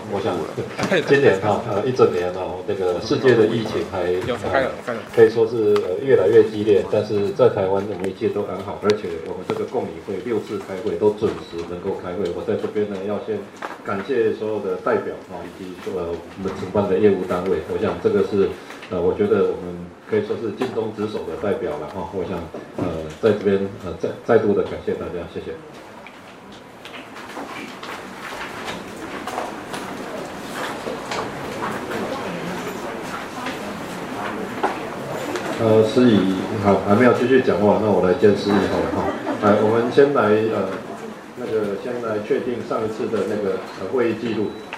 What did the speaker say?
我想今年一整年这个世界的疫情还可以说是越来越激烈，但是在台湾我们一切都安好，而且我们这个共理会6次开会都准时能够开会。我在这边呢要先感谢所有的代表以及我们承办的业务单位，我想这个是我觉得我们可以说是尽忠职守的代表了我想在这边再度的感谢大家，谢谢。司仪好，还没有继续讲话，那我来兼司仪好了我们先来先来确定上一次的那个会议记录。